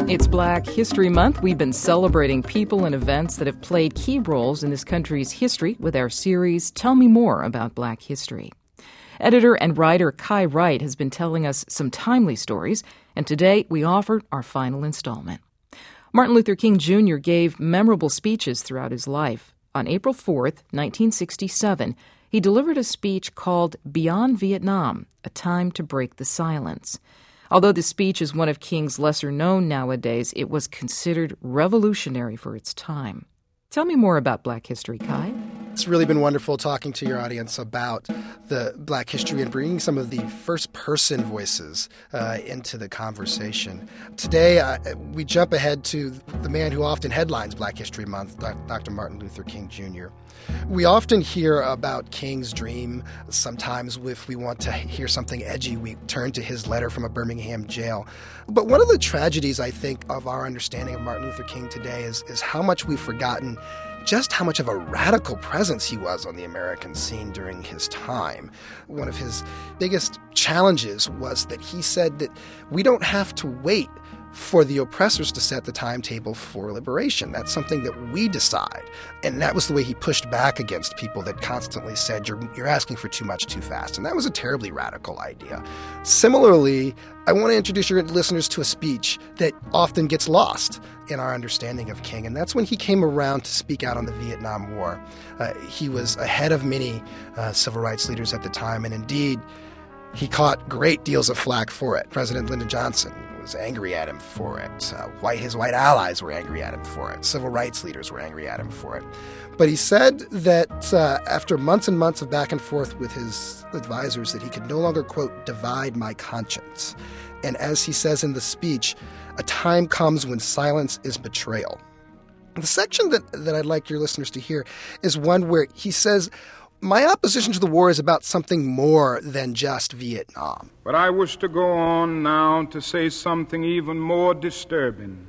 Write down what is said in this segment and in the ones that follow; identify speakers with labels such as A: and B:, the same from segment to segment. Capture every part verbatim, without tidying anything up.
A: It's Black History Month. We've been celebrating people and events that have played key roles in this country's history with our series, Tell Me More About Black History. Editor and writer Kai Wright has been telling us some timely stories, and today we offer our final installment. Martin Luther King Junior gave memorable speeches throughout his life. On April fourth, nineteen sixty-seven, he delivered a speech called Beyond Vietnam, A Time to Break the Silence. Although the speech is one of King's lesser known nowadays, it was considered revolutionary for its time. Tell me more about Black history, Kai.
B: It's really been wonderful talking to your audience about the Black history and bringing some of the first-person voices uh, into the conversation. Today, uh, we jump ahead to the man who often headlines Black History Month, Doctor Martin Luther King Junior We often hear about King's dream. Sometimes if we want to hear something edgy, we turn to his letter from a Birmingham jail. But one of the tragedies, I think, of our understanding of Martin Luther King today is, is how much we've forgotten just how much of a radical presence he was on the American scene during his time. One of his biggest challenges was that he said that we don't have to wait for the oppressors to set the timetable for liberation. That's something that we decide. And that was the way he pushed back against people that constantly said, you're, you're asking for too much too fast. And that was a terribly radical idea. Similarly, I want to introduce your listeners to a speech that often gets lost in our understanding of King, and that's when he came around to speak out on the Vietnam War. Uh, he was ahead of many uh, civil rights leaders at the time, and indeed, he caught great deals of flack for it. President Lyndon Johnson was angry at him for it. Uh, white, his white allies were angry at him for it. Civil rights leaders were angry at him for it. But he said that uh, after months and months of back and forth with his advisors, that he could no longer, quote, divide my conscience. And as he says in the speech, a time comes when silence is betrayal. The section that, that I'd like your listeners to hear is one where he says, my opposition to the war is about something more than just Vietnam.
C: But I wish to go on now to say something even more disturbing.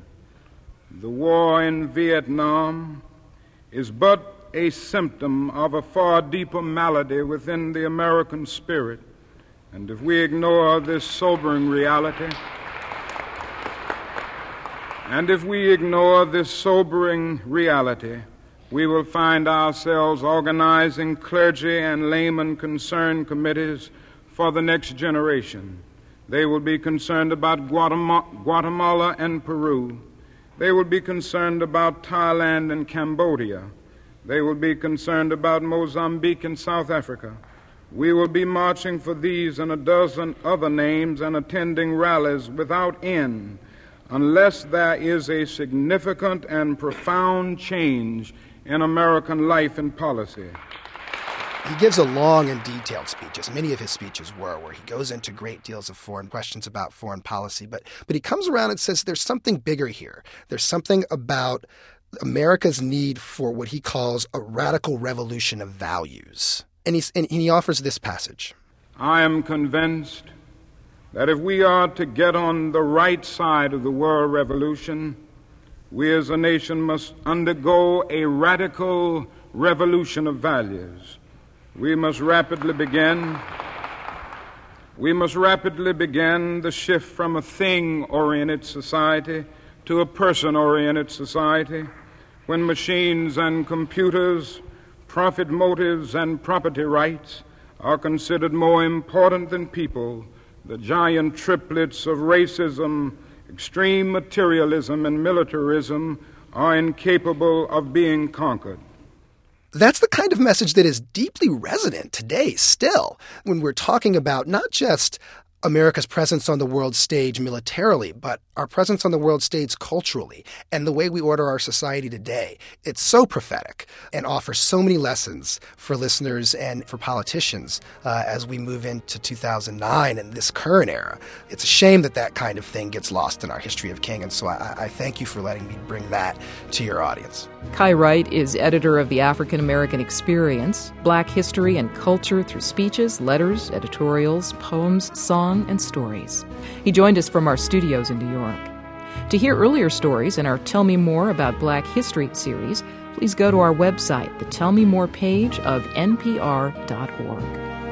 C: The war in Vietnam is but a symptom of a far deeper malady within the American spirit. And if we ignore this sobering reality, and if we ignore this sobering reality, we will find ourselves organizing clergy and layman concerned committees for the next generation. They will be concerned about Guatemala, Guatemala and Peru. They will be concerned about Thailand and Cambodia. They will be concerned about Mozambique and South Africa. We will be marching for these and a dozen other names and attending rallies without end unless there is a significant and profound change in American life and policy.
B: He gives a long and detailed speech, as many of his speeches were, where he goes into great deals of foreign questions about foreign policy. But, but he comes around and says there's something bigger here. There's something about America's need for what he calls a radical revolution of values. And, he's, and he offers this passage.
C: I am convinced that if we are to get on the right side of the world revolution, we as a nation must undergo a radical revolution of values. We must rapidly begin, we must rapidly begin the shift from a thing-oriented society to a person-oriented society, when machines and computers, profit motives and property rights are considered more important than people. The giant triplets of racism, extreme materialism, and militarism are incapable of being conquered.
B: That's the kind of message that is deeply resonant today still, when we're talking about not just America's presence on the world stage militarily, but our presence on the world stage culturally and the way we order our society today. It's so prophetic and offers so many lessons for listeners and for politicians uh, as we move into two thousand nine and this current era. It's a shame that that kind of thing gets lost in our history of King, and so I, I thank you for letting me bring that to your audience.
A: Kai Wright is editor of the African American Experience, Black History and Culture through speeches, letters, editorials, poems, song, and stories. He joined us from our studios in New York. To hear earlier stories in our Tell Me More About Black History series, please go to our website, the Tell Me More page of N P R dot org.